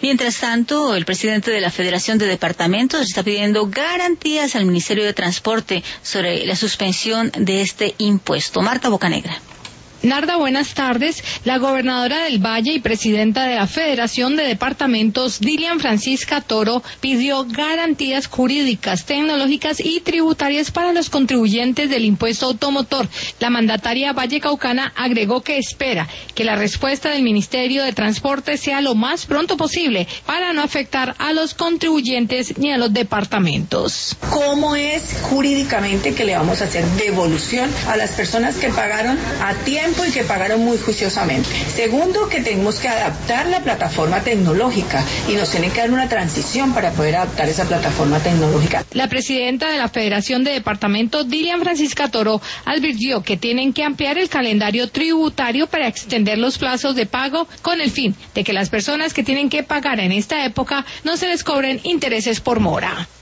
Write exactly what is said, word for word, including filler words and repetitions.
Mientras tanto, el presidente de la Federación de Departamentos está pidiendo garantías al Ministerio de Transporte sobre la suspensión de este impuesto. Marta Bocanegra. Narda, buenas tardes. La gobernadora del Valle y presidenta de la Federación de Departamentos, Dilian Francisca Toro, pidió garantías jurídicas, tecnológicas y tributarias para los contribuyentes del impuesto automotor. La mandataria vallecaucana agregó que espera que la respuesta del Ministerio de Transporte sea lo más pronto posible para no afectar a los contribuyentes ni a los departamentos. ¿Cómo es jurídicamente que le vamos a hacer devolución a las personas que pagaron a tiempo y que pagaron muy juiciosamente? Segundo, que tenemos que adaptar la plataforma tecnológica y nos tienen que dar una transición para poder adaptar esa plataforma tecnológica. La presidenta de la Federación de Departamentos, Dilian Francisca Toro, advirtió que tienen que ampliar el calendario tributario para extender los plazos de pago con el fin de que las personas que tienen que pagar en esta época no se les cobren intereses por mora.